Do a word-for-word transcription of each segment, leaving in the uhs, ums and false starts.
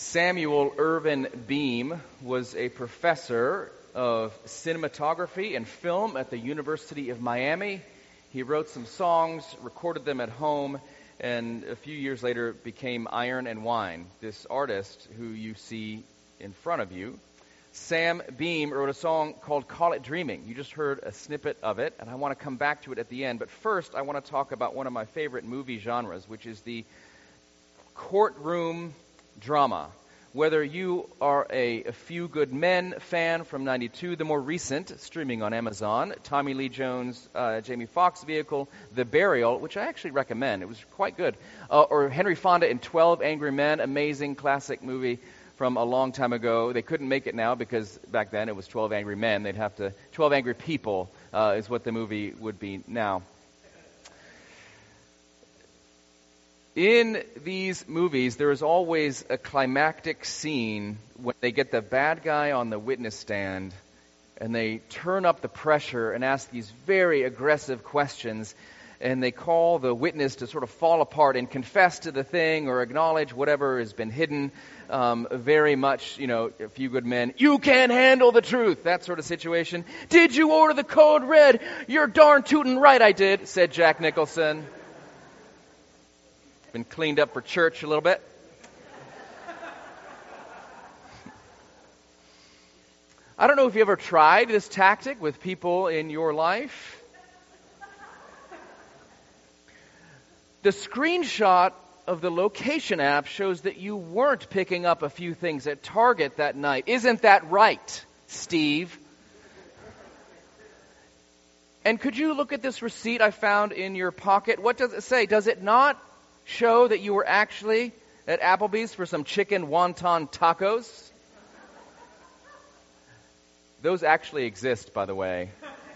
Samuel Irvin Beam was a professor of cinematography and film at the University of Miami. He wrote some songs, recorded them at home, and a few years later became Iron and Wine. This artist who you see in front of you, Sam Beam, wrote a song called Call It Dreaming. You just heard a snippet of it, and I want to come back to it at the end. But first, I want to talk about one of my favorite movie genres, which is the courtroom drama. Whether you are a, a Few Good Men fan from ninety-two, the more recent, streaming on Amazon, Tommy Lee Jones, uh, Jamie Foxx vehicle, The Burial, which I actually recommend. It was quite good. Uh, or Henry Fonda in twelve Angry Men, amazing classic movie from a long time ago. They couldn't make it now because back then it was twelve Angry Men. They'd have to, twelve Angry People uh, is what the movie would be now. In these movies, there is always a climactic scene when they get the bad guy on the witness stand and they turn up the pressure and ask these very aggressive questions, and they call the witness to sort of fall apart and confess to the thing or acknowledge whatever has been hidden. Um, very much, you know, A Few Good Men, you can't handle the truth, that sort of situation. Did you order the code red? You're darn tootin' right I did, said Jack Nicholson. Been cleaned up for church a little bit. I don't know if you ever tried this tactic with people in your life. The screenshot of the location app shows that you weren't picking up a few things at Target that night. Isn't that right, Steve? And could you look at this receipt I found in your pocket? What does it say? Does it not show that you were actually at Applebee's for some chicken wonton tacos? Those actually exist, by the way.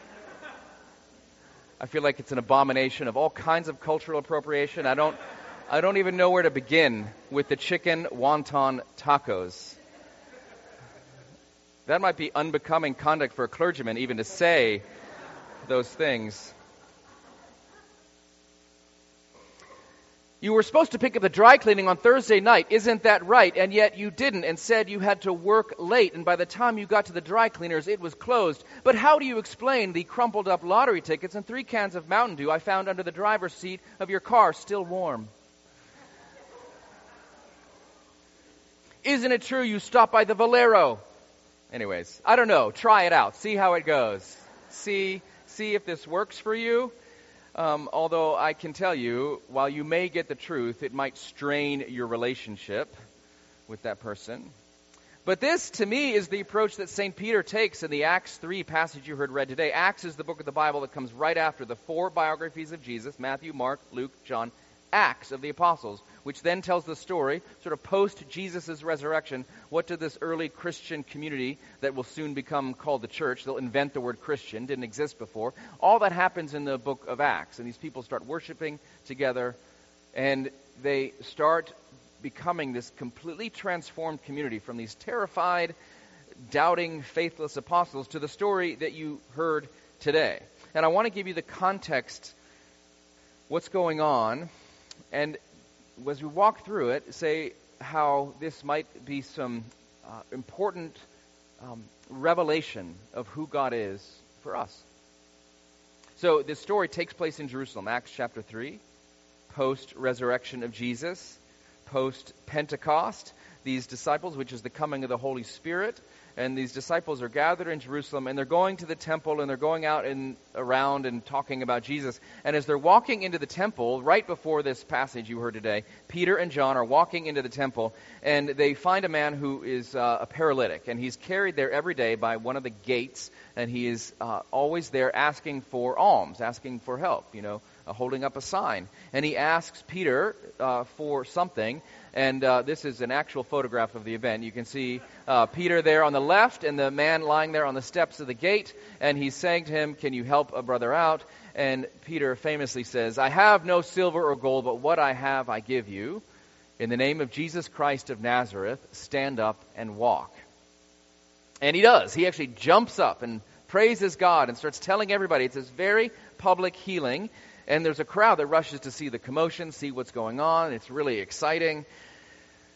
I feel like it's an abomination of all kinds of cultural appropriation. I don't I don't even know where to begin with the chicken wonton tacos. That might be unbecoming conduct for a clergyman even to say those things. You were supposed to pick up the dry cleaning on Thursday night, isn't that right? And yet you didn't, and said you had to work late, and by the time you got to the dry cleaners, it was closed. But how do you explain the crumpled up lottery tickets and three cans of Mountain Dew I found under the driver's seat of your car, still warm? Isn't it true you stopped by the Valero? Anyways, I don't know. Try it out. See how it goes. See, see if this works for you. Um, although I can tell you, while you may get the truth, it might strain your relationship with that person. But this, to me, is the approach that Saint Peter takes in the Acts three passage you heard read today. Acts is the book of the Bible that comes right after the four biographies of Jesus, Matthew, Mark, Luke, John, Acts of the Apostles, which then tells the story, sort of post-Jesus' resurrection. What did this early Christian community that will soon become called the church, they'll invent the word Christian, didn't exist before. All that happens in the book of Acts, and these people start worshiping together, and they start becoming this completely transformed community from these terrified, doubting, faithless apostles to the story that you heard today. And I want to give you the context, what's going on, and as we walk through it, say how this might be some uh, important um, revelation of who God is for us. So this story takes place in Jerusalem, Acts chapter three, post-resurrection of Jesus, post-Pentecost. These disciples, which is the coming of the Holy Spirit, and these disciples are gathered in Jerusalem, and they're going to the temple, and they're going out and around and talking about Jesus. And as they're walking into the temple, right before this passage you heard today, Peter and John are walking into the temple, and they find a man who is uh, a paralytic, and he's carried there every day by one of the gates, and he is uh, always there asking for alms, asking for help, you know, uh, holding up a sign. And he asks Peter uh, for something. And uh, this is an actual photograph of the event. You can see uh, Peter there on the left and the man lying there on the steps of the gate. And he's saying to him, can you help a brother out? And Peter famously says, I have no silver or gold, but what I have I give you. In the name of Jesus Christ of Nazareth, stand up and walk. And he does. He actually jumps up and praises God and starts telling everybody. It's this very public healing. And there's a crowd that rushes to see the commotion, see what's going on. It's really exciting.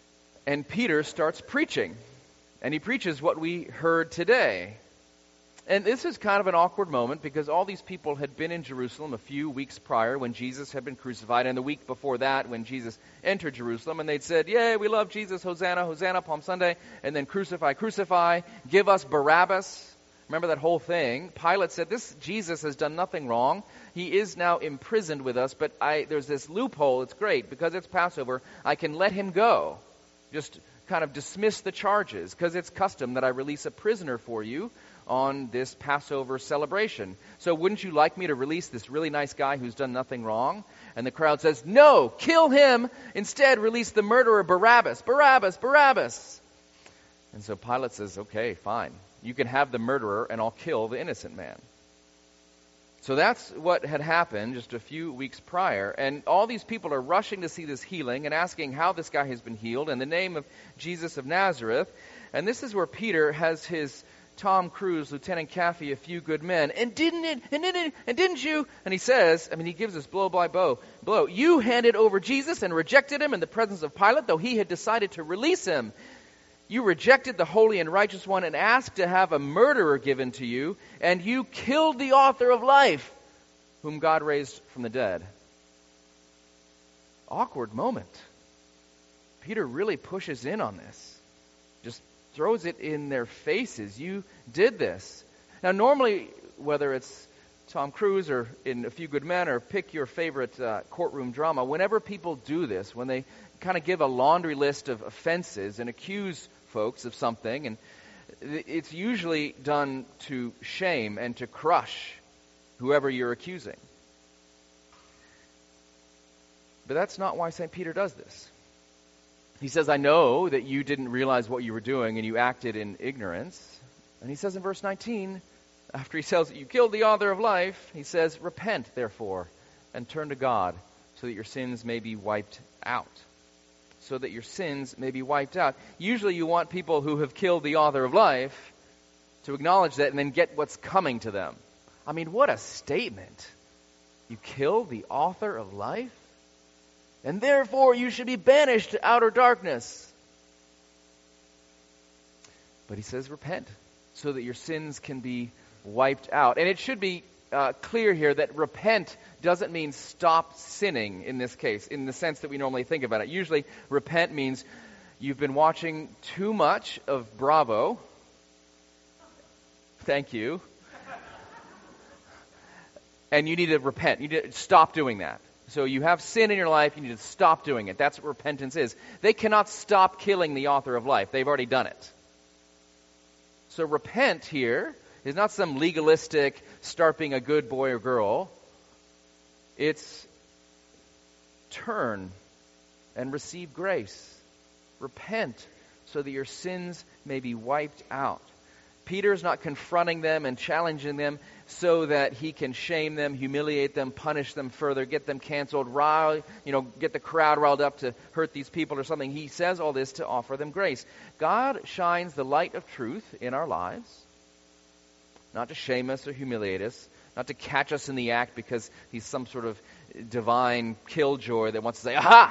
And Peter starts preaching. And he preaches what we heard today. And this is kind of an awkward moment because all these people had been in Jerusalem a few weeks prior when Jesus had been crucified, and the week before that when Jesus entered Jerusalem, and they'd said, yay, we love Jesus, Hosanna, Hosanna, Palm Sunday, and then crucify, crucify, give us Barabbas. Remember that whole thing? Pilate said, this Jesus has done nothing wrong. He is now imprisoned with us, but I, there's this loophole. It's great. Because it's Passover, I can let him go. Just kind of dismiss the charges, because it's custom that I release a prisoner for you on this Passover celebration. So wouldn't you like me to release this really nice guy who's done nothing wrong? And the crowd says, no, kill him. Instead, release the murderer Barabbas, Barabbas, Barabbas. And so Pilate says, okay, fine. You can have the murderer and I'll kill the innocent man. So that's what had happened just a few weeks prior. And all these people are rushing to see this healing and asking how this guy has been healed in the name of Jesus of Nazareth. And this is where Peter has his Tom Cruise, Lieutenant Caffey, a few good men. And didn't it, and didn't it, and didn't you? And he says, I mean, he gives us blow by blow. blow. You handed over Jesus and rejected him in the presence of Pilate, though he had decided to release him. You rejected the holy and righteous one and asked to have a murderer given to you, and you killed the author of life, whom God raised from the dead. Awkward moment. Peter really pushes in on this. Just throws it in their faces. You did this. Now, normally, whether it's Tom Cruise or in A Few Good Men or pick your favorite uh, courtroom drama, whenever people do this, when they kind of give a laundry list of offenses and accuse folks of something, and it's usually done to shame and to crush whoever you're accusing. But that's not why Saint Peter does this. He says, I know that you didn't realize what you were doing and you acted in ignorance. And he says in verse nineteen, after he tells you killed the author of life, he says, repent, therefore, and turn to God so that your sins may be wiped out. So that your sins may be wiped out. Usually you want people who have killed the author of life to acknowledge that and then get what's coming to them. I mean, what a statement. You killed the author of life? And therefore you should be banished to outer darkness. But he says repent so that your sins can be wiped out. And it should be uh, clear here that repent doesn't mean stop sinning in this case, in the sense that we normally think about it. Usually repent means you've been watching too much of Bravo. Thank you. And you need to repent. You need to stop doing that. So you have sin in your life, you need to stop doing it. That's what repentance is. They cannot stop killing the author of life. They've already done it. So repent here is not some legalistic start being a good boy or girl. It's turn and receive grace. Repent so that your sins may be wiped out. Peter's not confronting them and challenging them so that he can shame them, humiliate them, punish them further, get them canceled, rile, you know, get the crowd riled up to hurt these people or something. He says all this to offer them grace. God shines the light of truth in our lives, not to shame us or humiliate us, not to catch us in the act because he's some sort of divine killjoy that wants to say, aha!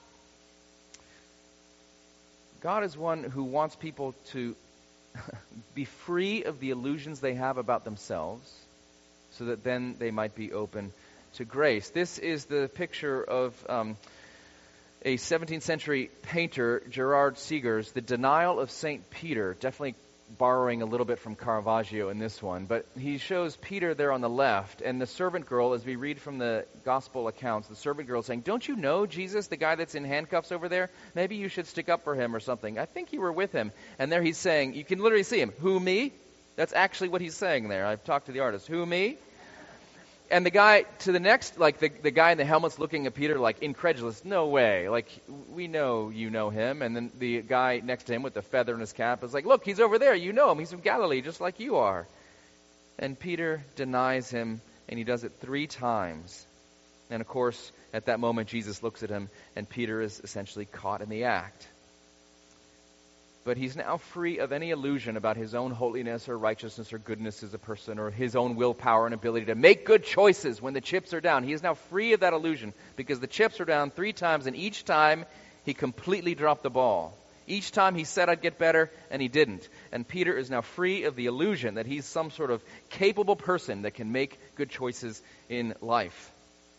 God is one who wants people to be free of the illusions they have about themselves so that then they might be open to grace. This is the picture of um, a seventeenth century painter, Gerard Segers, The Denial of Saint Peter, definitely borrowing a little bit from Caravaggio in this one. But he shows Peter there on the left, and the servant girl, as we read from the gospel accounts, the servant girl saying, don't you know Jesus, the guy that's in handcuffs over there? Maybe you should stick up for him or something. I think you were with him. And there he's saying, you can literally see him, who, me? That's actually what he's saying there. I've talked to the artist. Who, me? And the guy to the next, like the, the guy in the helmet's looking at Peter like incredulous. No way. Like, we know you know him. And then the guy next to him with the feather in his cap is like, look, he's over there. You know him. He's from Galilee, just like you are. And Peter denies him, and he does it three times. And of course, at that moment, Jesus looks at him, and Peter is essentially caught in the act. But he's now free of any illusion about his own holiness or righteousness or goodness as a person or his own willpower and ability to make good choices when the chips are down. He is now free of that illusion because the chips are down three times, and each time he completely dropped the ball. Each time he said I'd get better, and he didn't. And Peter is now free of the illusion that he's some sort of capable person that can make good choices in life.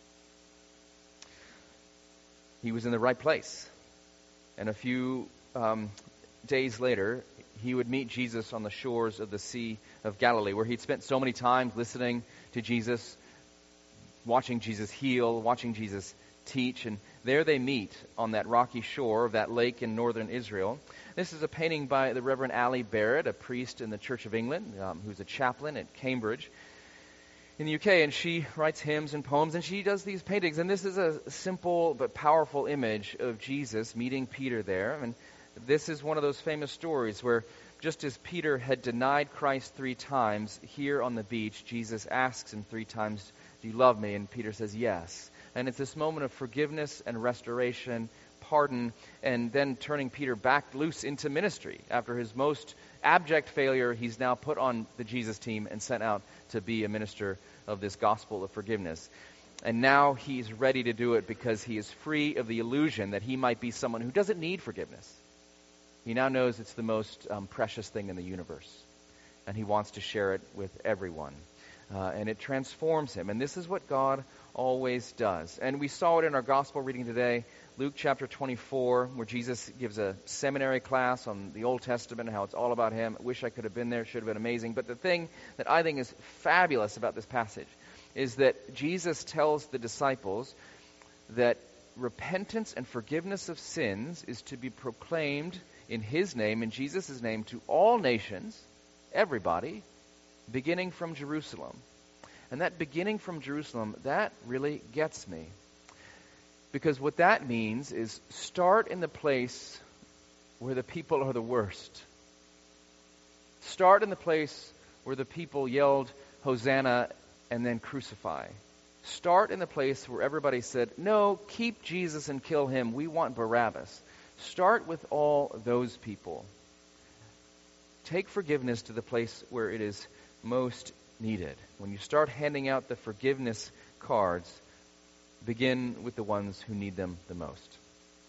He was in the right place. And a few um, days later, he would meet Jesus on the shores of the Sea of Galilee, where he'd spent so many times listening to Jesus, watching Jesus heal, watching Jesus teach, and there they meet on that rocky shore of that lake in northern Israel. This is a painting by the Reverend Ali Barrett, a priest in the Church of England, um, who's a chaplain at Cambridge in the U K, and she writes hymns and poems, and she does these paintings. And this is a simple but powerful image of Jesus meeting Peter there. And this is one of those famous stories where just as Peter had denied Christ three times, here on the beach, Jesus asks him three times, "Do you love me?" And Peter says, "Yes." And it's this moment of forgiveness and restoration, pardon, and then turning Peter back loose into ministry. After his most abject failure, he's now put on the Jesus team and sent out to be a minister of this gospel of forgiveness. And now he's ready to do it because he is free of the illusion that he might be someone who doesn't need forgiveness. He now knows it's the most um, precious thing in the universe, and he wants to share it with everyone. Uh, and it transforms him. And this is what God always does. And we saw it in our gospel reading today, Luke chapter twenty-four, where Jesus gives a seminary class on the Old Testament and how it's all about him. I wish I could have been there. Should have been amazing. But the thing that I think is fabulous about this passage is that Jesus tells the disciples that repentance and forgiveness of sins is to be proclaimed in his name, in Jesus' name, to all nations, everybody, beginning from Jerusalem. And that beginning from Jerusalem, that really gets me. Because what that means is start in the place where the people are the worst. Start in the place where the people yelled, "Hosanna," and then crucify. Start in the place where everybody said, "No, keep Jesus and kill him. We want Barabbas." Start with all those people. Take forgiveness to the place where it is most needed. When you start handing out the forgiveness cards, begin with the ones who need them the most.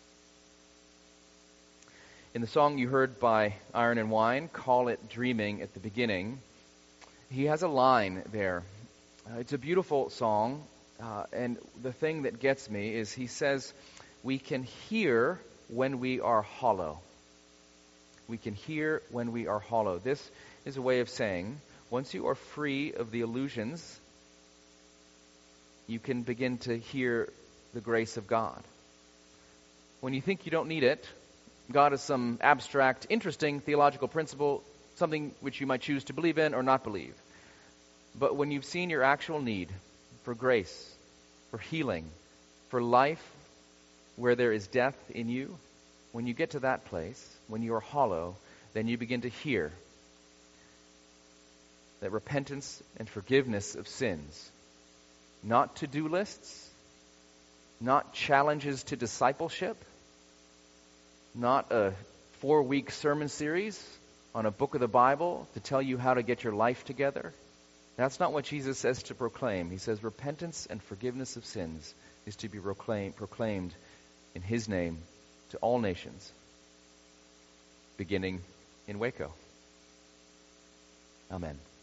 In the song you heard by Iron and Wine, "Call It Dreaming," at the beginning, he has a line there. Uh, it's a beautiful song, uh, and the thing that gets me is he says, "We can hear when we are hollow." We can hear when we are hollow. This is a way of saying, once you are free of the illusions, you can begin to hear the grace of God. When you think you don't need it, God is some abstract, interesting theological principle, something which you might choose to believe in or not believe. But when you've seen your actual need for grace, for healing, for life where there is death in you, when you get to that place, when you are hollow, then you begin to hear that repentance and forgiveness of sins, not to-do lists, not challenges to discipleship, not a four-week sermon series on a book of the Bible to tell you how to get your life together. That's not what Jesus says to proclaim. He says repentance and forgiveness of sins is to be proclaim, proclaimed in his name to all nations, beginning in Waco. Amen.